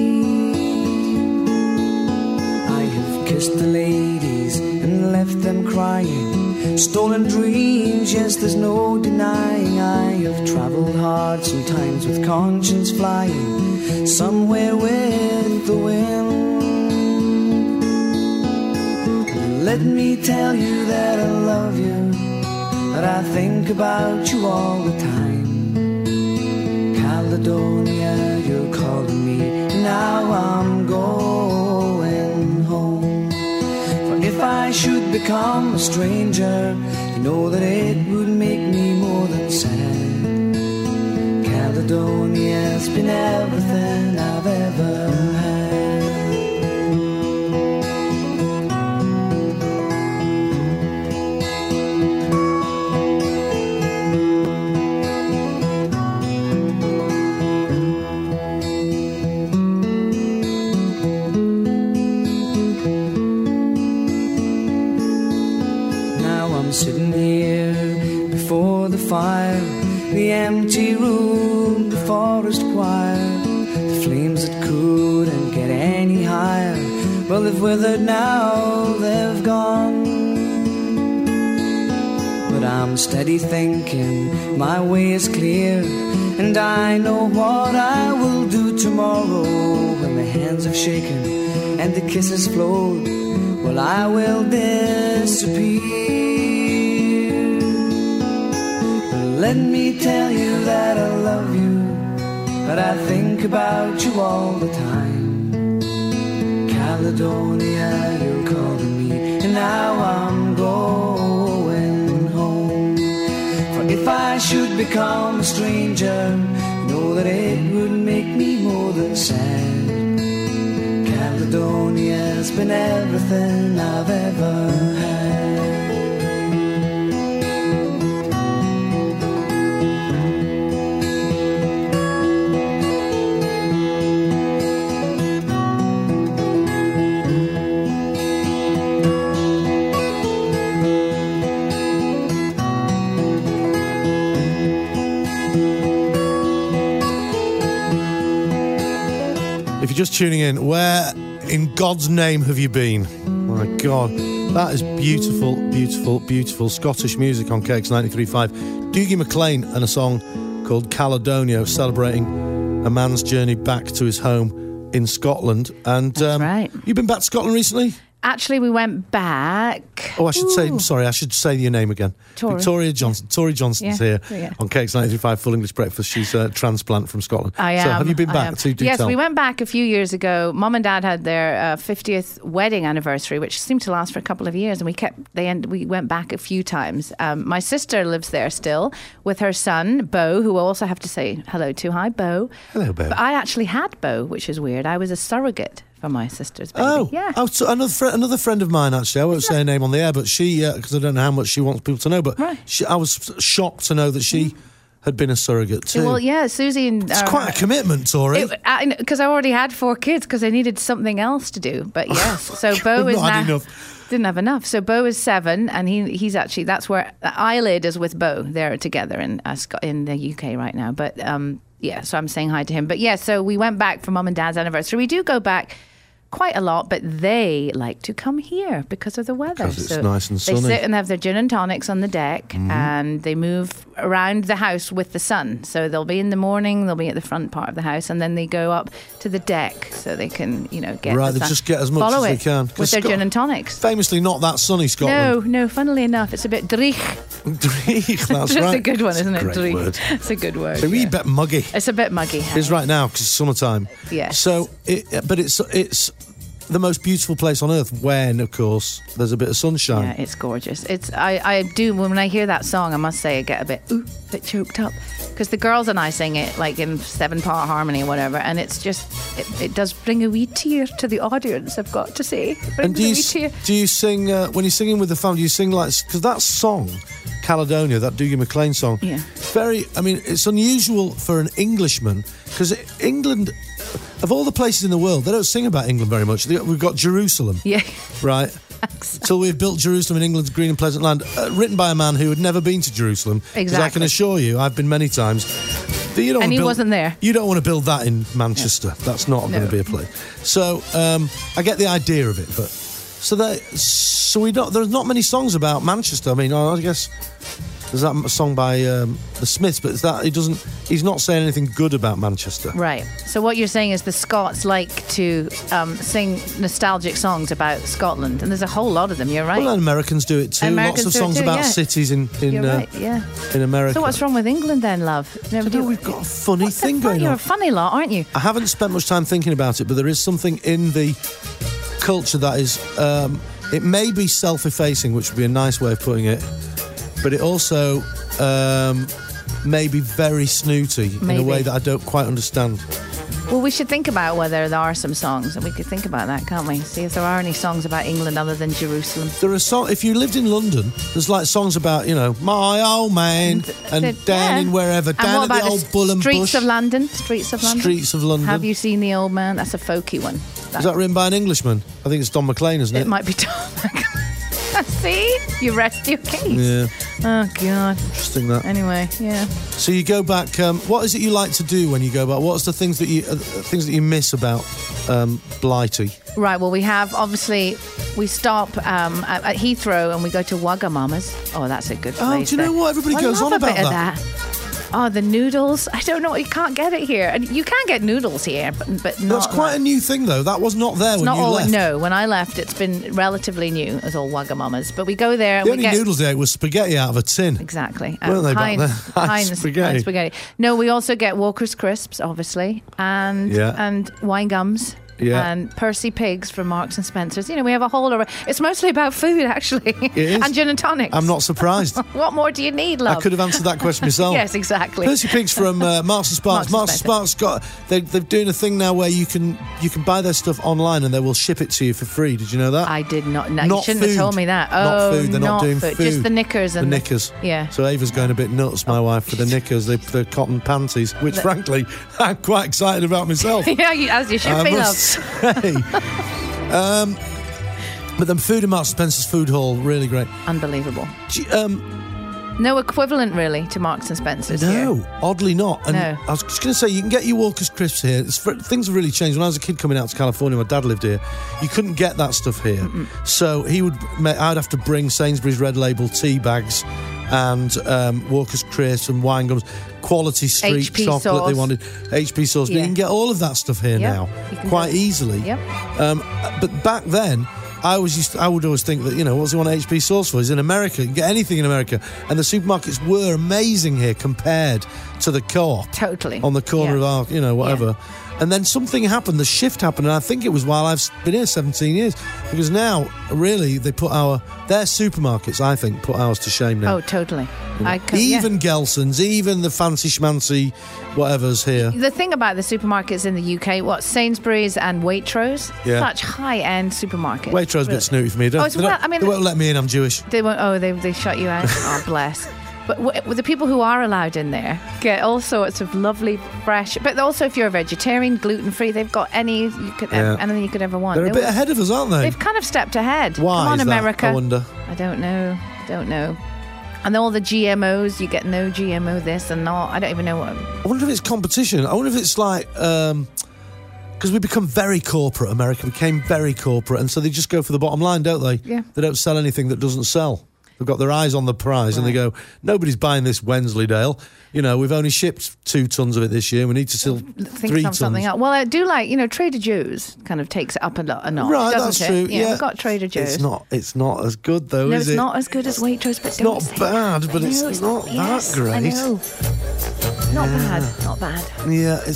I have kissed the ladies and left them crying, stolen dreams, yes, there's no denying. I have travelled hard, sometimes with conscience flying, somewhere with the wind. Let me tell you that I love you, that I think about you all the time. Caledonia, you're calling me, now I'm going home. For if I should become a stranger, you know that it would make me more than sad. Caledonia's been everything I've ever had. Sitting here before the fire, the empty room, the forest choir, the flames that couldn't get any higher, well, they've withered now, they've gone. But I'm steady thinking, my way is clear, and I know what I will do tomorrow. When the hands have shaken and the kisses flowed, well, I will disappear. Let me tell you that I love you, that I think about you all the time. Caledonia, you're calling me, and now I'm going home. For if I should become a stranger, know that it would make me more than sad. Caledonia's been everything I've ever had. If you're just tuning in, where in God's name have you been? My God, that is beautiful, beautiful, beautiful Scottish music on KX 93.5. Dougie MacLean and a song called Caledonia, celebrating a man's journey back to his home in Scotland. And That's right. You've been back to Scotland recently? Actually, we went back. Oh, I should say your name again. Victoria Johnson. Tori Johnson's here on KX 93.5 Full English Breakfast. She's a transplant from Scotland. I am. So have you been back? Yes, we went back a few years ago. Mum and Dad had their 50th wedding anniversary, which seemed to last for a couple of years, and we went back a few times. My sister lives there still with her son, Beau, who we'll also have to say hello to. Hi, Beau. Hello, Beau. But I actually had Beau, which is weird. I was a surrogate for my sister's baby. So another friend of mine, actually. I won't say her name on the air, but she, because I don't know how much she wants people to know, but I was shocked to know that she had been a surrogate too. Well, yeah, Susie and... It's quite a commitment, Tori. Because I already had 4 kids, because I needed something else to do. But yes, so Beau is now... Didn't have enough. So Beau is 7, and he's actually, that's where Eyelid is with Beau. They're together in the UK right now. But so I'm saying hi to him. But yeah, so we went back for Mum and Dad's anniversary. We do go back quite a lot, but they like to come here because of the weather. Because it's nice and sunny. They sit and have their gin and tonics on the deck, and they move around the house with the sun. So they'll be in the morning, they'll be at the front part of the house, and then they go up to the deck so they can, get the sun. They just get as much as they can. With their gin and tonics. Famously not that sunny, Scotland. No, funnily enough, it's a bit dreich. Dreich, that's right. It's a good one, isn't it? Great word. It's a good word. It's a wee bit muggy. It's a bit muggy. It's right now, because it's summertime. Yes. So, it's the most beautiful place on earth when, of course, there's a bit of sunshine. Yeah, it's gorgeous. I do, when I hear that song, I must say I get a bit choked up, because the girls and I sing it like in 7-part harmony or whatever, and it's just it does bring a wee tear to the audience, I've got to say. And do you sing when you're singing with the family? Do you sing because that song Caledonia, that Dougie MacLean song. Yeah. It's unusual for an Englishman, because England, of all the places in the world, they don't sing about England very much. We've got Jerusalem. Yeah. Right? Till we've built Jerusalem in England's green and pleasant land, written by a man who had never been to Jerusalem. Exactly. Because I can assure you, I've been many times. But you don't And he build, wasn't there. You don't want to build that in Manchester. Yeah. That's not going to be a place. So I get the idea of it, but there's not many songs about Manchester. I mean, I guess there's that song by the Smiths, but he's not saying anything good about Manchester. Right. So what you're saying is the Scots like to sing nostalgic songs about Scotland, and there's a whole lot of them. You're right. Well, and Americans do it too. Americans Lots of do it songs too, about yeah. cities in right, yeah. in America. So what's wrong with England then, love? We've got a funny thing going on. You're a funny lot, aren't you? I haven't spent much time thinking about it, but there is something in the culture that is... it may be self-effacing, which would be a nice way of putting it, but it also may be very snooty in a way that I don't quite understand. Well, we should think about whether there are some songs, and we could think about that, can't we? See if there are any songs about England other than Jerusalem. There are songs. If you lived in London, there's like songs about, my old man and down in wherever, down at the old Bull and Bush. Streets of London. Streets of London. Have you seen the old man? That's a folky one. Is that written by an Englishman? I think it's Don McLean, isn't it? It might be Don McLean. See? You rest your case. Yeah. Oh, God. Interesting, that. Anyway, yeah. So you go back... what is it you like to do when you go back? What's the things that you miss about Blighty? Right, well, we have, obviously, we stop at Heathrow and we go to Wagamama's. Oh, that's a good place. Do you know what? Everybody goes on about that. Oh, the noodles. I don't know. You can't get it here. And you can get noodles here, but not... That's quite a new thing, though. That was not there when you left. No, when I left, it's been relatively new as all Wagamama's. But we go there and the only noodles they ate was spaghetti out of a tin. Exactly. Weren't they back then? Heinz spaghetti. No, we also get Walker's Crisps, obviously, and wine gums. Yeah. And Percy Pigs from Marks and Spencer's. We have a whole... It's mostly about food, actually. It is. And gin and tonics. I'm not surprised. What more do you need, love? I could have answered that question myself. Yes, exactly. Percy Pigs from Marks and Sparks. Marks and Sparks they're doing a thing now where you can buy their stuff online and they will ship it to you for free. Did you know that? I did not. No, not you shouldn't food. have told me that. Oh, not food. They're not doing food. Just the knickers and the knickers. Yeah. So Ava's going a bit nuts, my wife, for the knickers, the cotton panties, which frankly I'm quite excited about myself. Yeah, as you should be, love. But the food in Marks and Spencer's food hall, really great. Unbelievable. No equivalent, really, to Marks and Spencer's No, here. oddly not. And No. I was just going to say, you can get your Walker's Crisps here. Things have really changed. When I was a kid coming out to California, my dad lived here. You couldn't get that stuff here. So I'd have to bring Sainsbury's Red Label tea bags and Walker's Crisps and wine gums, quality street HP chocolate sauce. They wanted, HP sauce. But you can get all of that stuff here now quite easily. Yep. But back then, I would always think that, what's he want HP sauce for? He's in America. You can get anything in America. And the supermarkets were amazing here compared to the Co-op. Totally. On the corner of our, whatever. Yeah. And then something happened, the shift happened, and I think it was while I've been here 17 years. Because now, really, they put their supermarkets, I think, put ours to shame now. Oh, totally. Even Gelson's, even the fancy schmancy whatever's here. The thing about the supermarkets in the UK, Sainsbury's and Waitrose, such high-end supermarkets. Waitrose a bit snooty for me. They won't let me in, I'm Jewish. They won't. Oh, they shut you out. Oh, bless. But the people who are allowed in there get all sorts of lovely, fresh. But also, if you're a vegetarian, gluten-free, they've got anything you could ever want. They're a bit ahead of us, aren't they? They've kind of stepped ahead. Why? Come on, is America. That, I wonder. I don't know. And all the GMOs, you get no GMO this and not. I don't even know what. I wonder if it's competition. I wonder if it's like. Because we become very corporate, America became very corporate, and so they just go for the bottom line, don't they? Yeah. They don't sell anything that doesn't sell. They've got their eyes on the prize, and they go, nobody's buying this Wensleydale. We've only shipped 2 tons of it this year. We need to sell 3 tons. Something else. Well, I do like, Trader Joe's kind of takes it up a notch. Right, that's true. Yeah, we've got Trader Joe's. It's not as good, though, no, is it? it's not as good as Waitrose, but it's not bad, but it's not that great. I know. Not bad. Yeah, and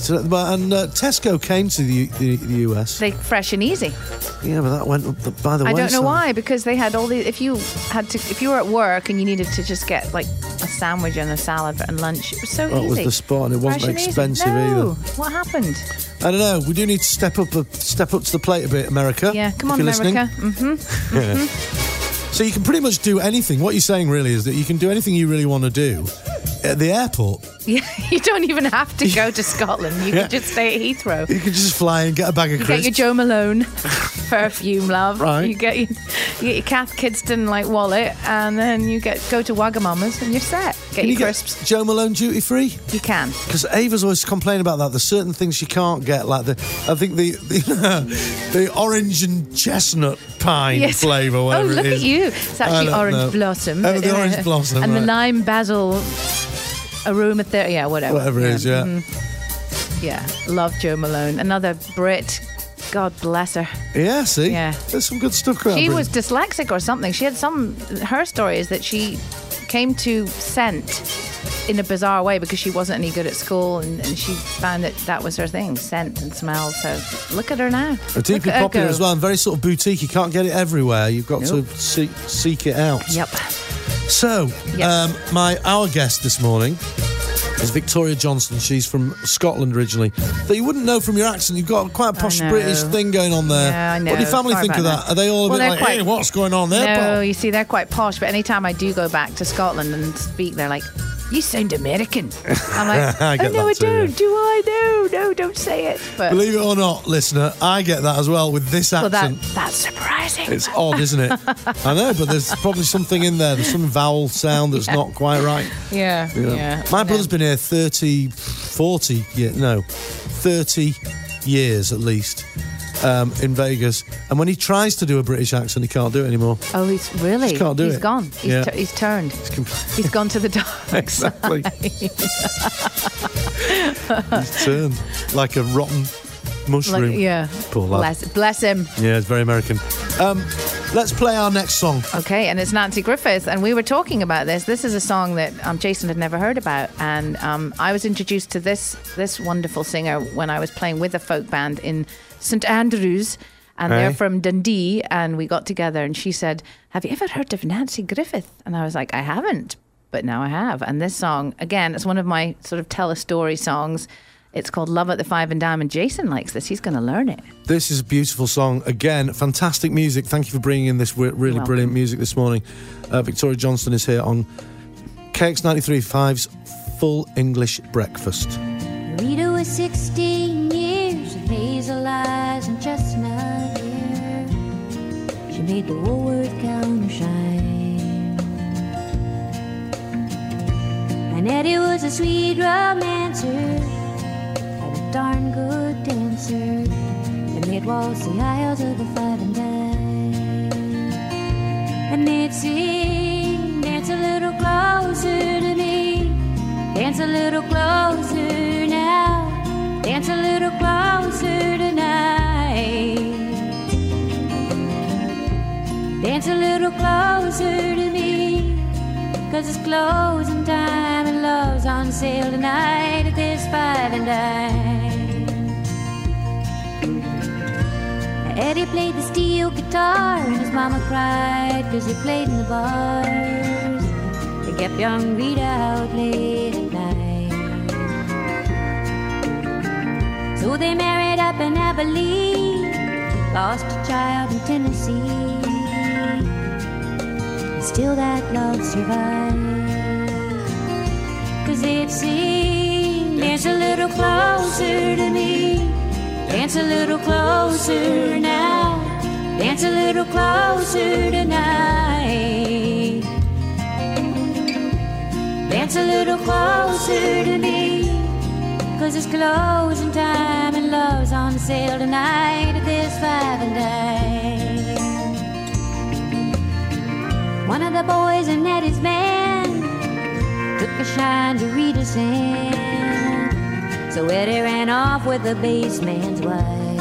Tesco came to the US. They fresh and easy. Yeah, but that went up by the wayside. I don't know why, because they had all these. If you were at work and you needed to just get like a sandwich and a salad and lunch, it was so easy. It was the spot, and it wasn't expensive either. What happened? I don't know. We do need to step up to the plate a bit, America. Yeah, come on, America. So you can pretty much do anything. What you're saying really is that you can do anything you really want to do at the airport. Yeah, you don't even have to go to Scotland. You can just stay at Heathrow. You can just fly and get a bag of You crisps. get your Joe Malone perfume, love. Right. You get your Kath Kidston wallet, and then you go to Wagamama's and you're set. Get Can your you crisps. get Joe Malone duty free? You can. Because Ava's always complaining about that. There's certain things she can't get, like I think the orange and chestnut pine flavour. Oh, Whatever look it at is. you. It's actually orange blossom. Oh, the orange blossom, and the right. lime basil aromatherapy. Yeah, whatever. Whatever it is, yeah. Yeah, love Joe Malone. Another Brit. God bless her. Yeah, see? Yeah. There's some good stuff going on. She was dyslexic or something. She had her story is that she came to scent in a bizarre way because she wasn't any good at school, and she found that was her thing, scent and smell. So look at her now. Deeply Look at her popular go. as well, and very sort of boutique. You can't get it everywhere. You've got to seek it out. Yep. So, Yes. our guest this morning is Victoria Johnston. She's from Scotland originally. But you wouldn't know from your accent. You've got quite a posh know. British thing going on there. Yeah, I know. What do your family Sorry think of about that? Are they all a Well, bit they're like, quite- hey, what's going on there, No, pal? you see, they're quite posh, but anytime I do go back to Scotland and speak, they're like, you sound American. I'm like, I get no, that I too, don't. yeah. Do I? No, don't say it. But Believe it or not, listener, I get that as well with this well, accent. that's surprising. It's odd, isn't it? I know, but there's probably something in there. There's some vowel sound that's not quite right. Yeah, You know. yeah. My brother's been here 30 years at least in Vegas. And when he tries to do a British accent, he can't do it anymore. Oh, he's really? Just can't do He's it. gone. Yeah. He's turned. He's gone to the dark Exactly. side. He's turned like a rotten mushroom. Like, yeah. Poor lad. Bless him. Yeah, it's very American. Let's play our next song. Okay, and it's Nancy Griffith, and we were talking about this. This is a song that Jason had never heard about, and I was introduced to this wonderful singer when I was playing with a folk band in St Andrews, and they're from Dundee, and we got together, and she said, have you ever heard of Nancy Griffith? And I was like, I haven't, but now I have. And this song, again, it's one of my sort of tell a story songs. It's called Love at the Five and Dime, and Jason likes this. He's going to learn it. This is a beautiful song. Again, fantastic music. Thank you for bringing in this really brilliant music this morning. Victoria Johnston is here on KX93.5's Full English Breakfast. Rita was 16 years of hazel eyes and chestnut hair. She made the Woolworth counter shine. And Eddie was a sweet romancer, had a darn good dancer, and they'd waltz the aisles of the Five and Dime. And they'd sing, dance a little closer to me, dance a little closer now, dance a little closer tonight, dance a little closer to me, 'cause it's closing time and love's on sale tonight at this Five and Dime. Now Eddie played the steel guitar and his mama cried 'cause he played in the bars. They kept young Rita out late at night. So they married up in Abilene, lost a child in Tennessee. Still that love survived, 'cause they'd sing, dance a little closer to me, dance a little closer now, dance a little closer tonight, dance a little closer to me, 'cause it's closing time and love's on sale tonight at this Five and Dime. One of the boys in Eddie's band took a shine to Rita's hand, so Eddie ran off with the bassman's wife.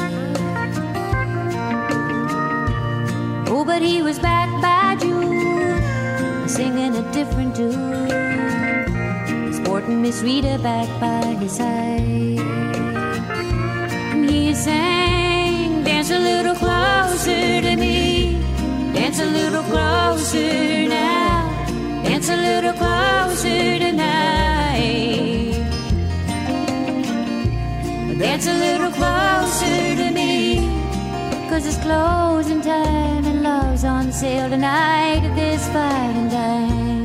Oh, but he was back by June, singing a different tune, sporting Miss Rita back by his side. And he sang, dance a little closer to me, dance a little closer now, dance a little closer tonight, dance a little closer to me, 'cause it's closing time and love's on sale tonight at this Five and Dime.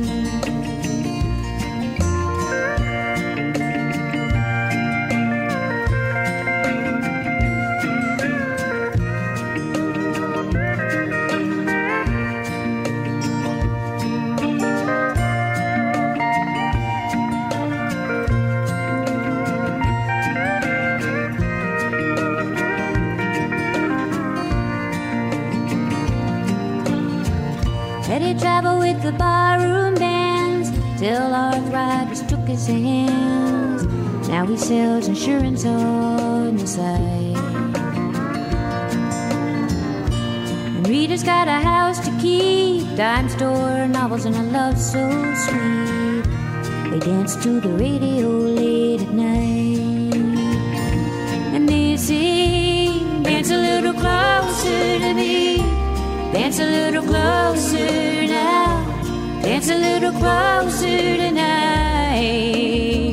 Eddie traveled with the barroom bands till arthritis took his hands. Now he sells insurance on the side. And Rita's got a house to keep, dime store, novels, and a love so sweet. They dance to the radio late at night. And they sing, dance a little closer to me. Dance a little closer now. Dance a little closer tonight.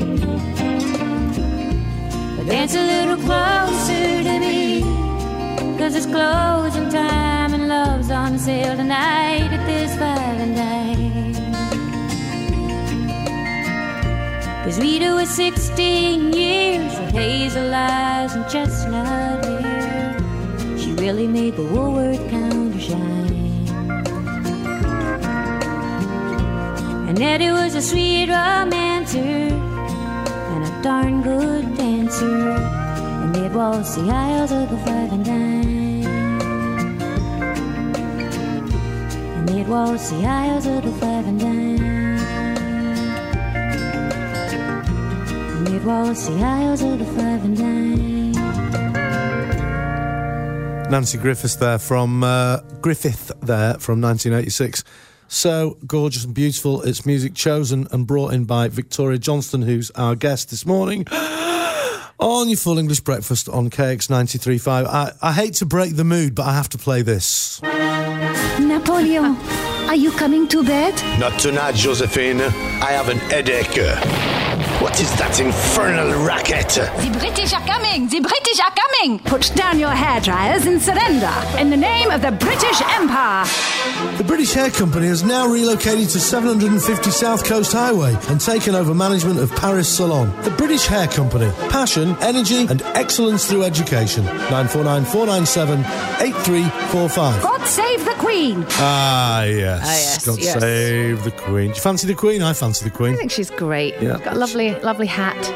But dance a little closer to me, 'cause it's closing time and love's on sale tonight at this Five and Dime. 'Cause Rita was 16 years with hazel eyes and chestnut hair. She really made the Woolworth counter shine. And Eddie was a sweet romancer and a darn good dancer. And they'd waltz the aisles of the Five and Dime. And they'd waltz the aisles of the Five and Dime. And they'd waltz the aisles of the Five and Dime. Nancy Griffith there from 1986. So gorgeous and beautiful. It's music chosen and brought in by Victoria Johnston, who's our guest this morning on your Full English Breakfast on KX 93.5. I hate to break the mood, but I have to play this. Napoleon, are you coming to bed? Not tonight, Josephine. I have an headache. What is that infernal racket? The British are coming! The British are coming! Put down your hairdryers and surrender in the name of the British Empire. The British Hair Company has now relocated to 750 South Coast Highway and taken over management of Paris Salon. The British Hair Company. Passion, energy and excellence through education. 949 497 8345. God save the Queen! Ah, yes. yes, God yes. save the Queen. Do you fancy the Queen? I fancy the Queen. I think she's great. Yeah. She's got a lovely hat.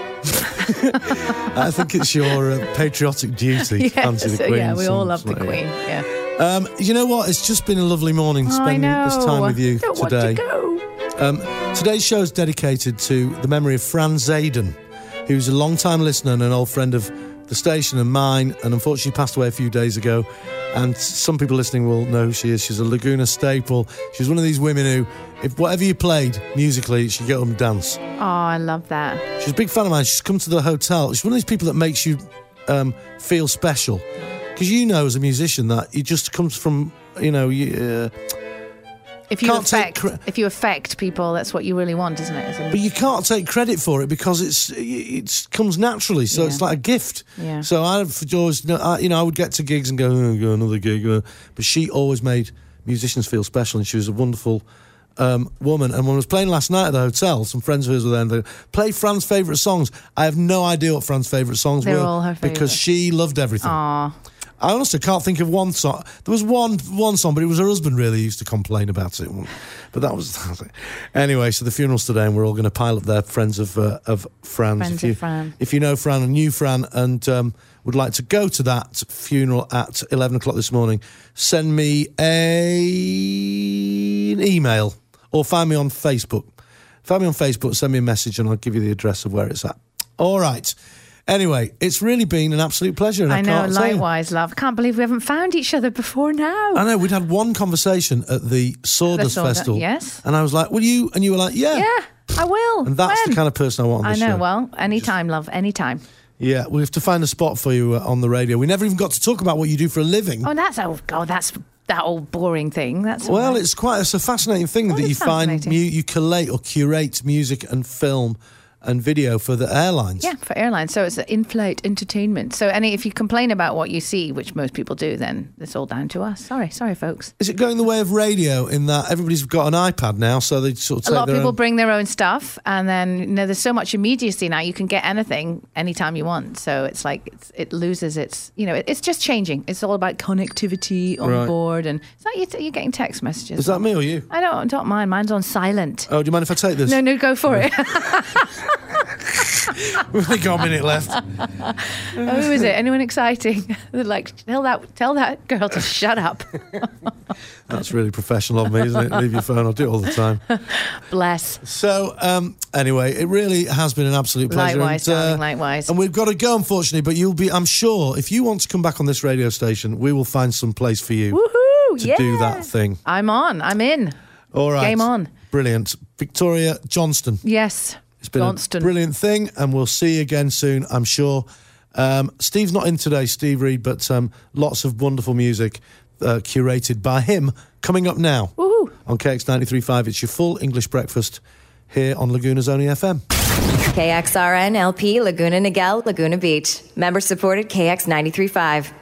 I think it's your patriotic duty to fancy the Queen. Yeah, we all love the something like Queen. that. Yeah. You know what? It's just been a lovely morning spending this time with you Don't today. Want to go. Today's show is dedicated to the memory of Fran Zaden, who's a long-time listener and an old friend of the station and mine, and unfortunately passed away a few days ago. And some people listening will know who she is. She's a Laguna staple. She's one of these women who, if whatever you played musically, she'd get up and dance. Oh, I love that. She's a big fan of mine. She's come to the hotel. She's one of these people that makes you feel special. Because you know, as a musician, that it just comes from, you know... If you affect people, that's what you really want, isn't it? But you can't take credit for it because it comes naturally. So it's like a gift. Yeah. So I've always, I would get to gigs and go another gig, but she always made musicians feel special, and she was a wonderful woman. And when I was playing last night at the hotel, some friends of hers were there and they played Fran's favourite songs. I have no idea what Fran's favourite songs were. They're all her favourite. Because she loved everything. Aww. I honestly can't think of one song. There was one song, but it was her husband really used to complain about it. But that was it. Anyway, so the funeral's today, and we're all going to pile up there, friends of Fran's. Friends of Fran. If you know Fran and knew Fran and would like to go to that funeral at 11 o'clock this morning, send me an email or find me on Facebook. Find me on Facebook, send me a message, and I'll give you the address of where it's at. All right. Anyway, it's really been an absolute pleasure. And I know, can't tell you. likewise, love. Can't believe we haven't found each other before now. I know, we'd had one conversation at the Sawdust Festival. Yes. And I was like, will you? And you were like, yeah. Yeah, I will. And that's the kind of person I want on the show. I know, well, anytime, love, anytime. Yeah, we have to find a spot for you on the radio. We never even got to talk about what you do for a living. Oh, that's that old boring thing. That's well, right. it's a fascinating thing that you find, you collate or curate music and film and video for the airlines. Yeah, for airlines. So it's in-flight entertainment. So if you complain about what you see, which most people do, then it's all down to us. Sorry, folks. Is it going the way of radio in that everybody's got an iPad now, so they sort of take A lot of their people own... bring their own stuff, and then there's so much immediacy now. You can get anything anytime you want. So it's like it loses its. It's just changing. It's all about connectivity on board, and it's like you're getting text messages. Is that me or you? I don't mind. Mine's on silent. Oh, do you mind if I take this? No, go for it. We've only got a minute left. Who is it? Anyone exciting? They're like, tell that girl to shut up. That's really professional of me, isn't it? Leave your phone. I'll do it all the time. Bless. So, anyway, it really has been an absolute pleasure. Likewise, darling, likewise. And we've got to go, unfortunately, but I'm sure, if you want to come back on this radio station, we will find some place for you to do that thing. I'm in. All right. Game on. Brilliant. Victoria Johnston. Yes. It's been a brilliant thing, and we'll see you again soon, I'm sure. Steve's not in today, Steve Reed, but lots of wonderful music curated by him coming up now. Woohoo. On KX 93.5. It's your full English breakfast here on Laguna's Only FM. KXRN LP, Laguna Niguel, Laguna Beach. Member supported KX 93.5.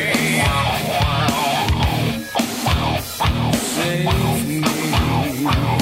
Save me.